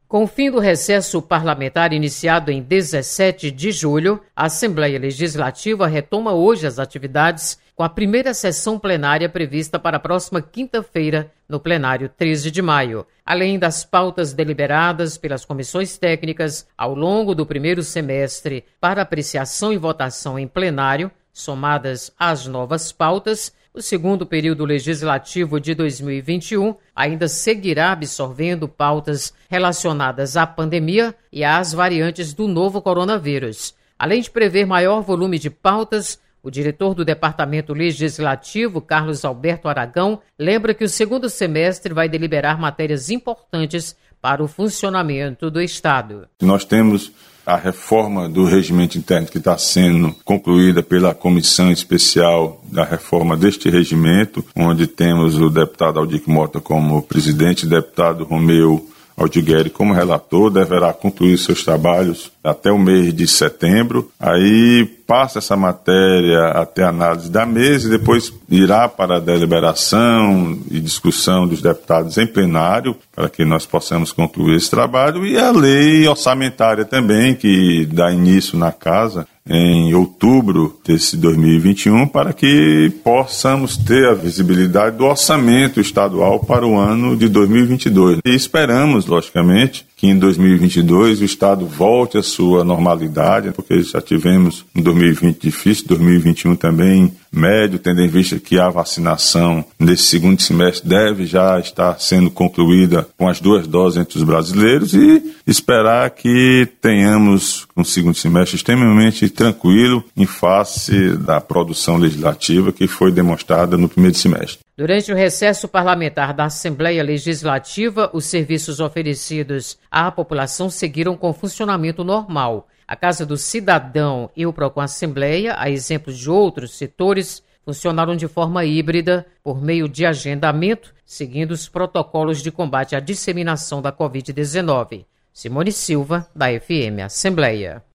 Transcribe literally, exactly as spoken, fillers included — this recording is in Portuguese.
Com o fim do recesso parlamentar iniciado em dezessete de julho, a Assembleia Legislativa retoma hoje as atividades com a primeira sessão plenária prevista para a próxima quinta-feira, no plenário treze de maio. Além das pautas deliberadas pelas comissões técnicas ao longo do primeiro semestre para apreciação e votação em plenário, somadas às novas pautas, o segundo período legislativo de dois mil e vinte e um ainda seguirá absorvendo pautas relacionadas à pandemia e às variantes do novo coronavírus. Além de prever maior volume de pautas, o diretor do Departamento Legislativo, Carlos Alberto Aragão, lembra que o segundo semestre vai deliberar matérias importantes para o funcionamento do Estado. Nós temos a reforma do regimento interno que está sendo concluída pela comissão especial da reforma deste regimento, onde temos o deputado Aldir Mota como presidente, o deputado Romeu Aldigueri como relator, deverá concluir seus trabalhos até o mês de setembro. Aí passa essa matéria até a análise da mesa e depois irá para a deliberação e discussão dos deputados em plenário, para que nós possamos concluir esse trabalho, e a lei orçamentária também, que dá início na casa em outubro desse dois mil e vinte e um, para que possamos ter a visibilidade do orçamento estadual para o ano de dois mil e vinte e dois. E esperamos, logicamente, que em dois mil e vinte e dois o Estado volte à sua normalidade, porque já tivemos um dois mil e vinte difícil, dois mil e vinte e um também médio, tendo em vista que a vacinação nesse segundo semestre deve já estar sendo concluída com as duas doses entre os brasileiros, e esperar que tenhamos um segundo semestre extremamente tranquilo em face da produção legislativa que foi demonstrada no primeiro semestre. Durante o recesso parlamentar da Assembleia Legislativa, os serviços oferecidos à população seguiram com funcionamento normal. A Casa do Cidadão e o Procon Assembleia, a exemplo de outros setores, funcionaram de forma híbrida por meio de agendamento, seguindo os protocolos de combate à disseminação da covid dezenove. Simone Silva, da F M Assembleia.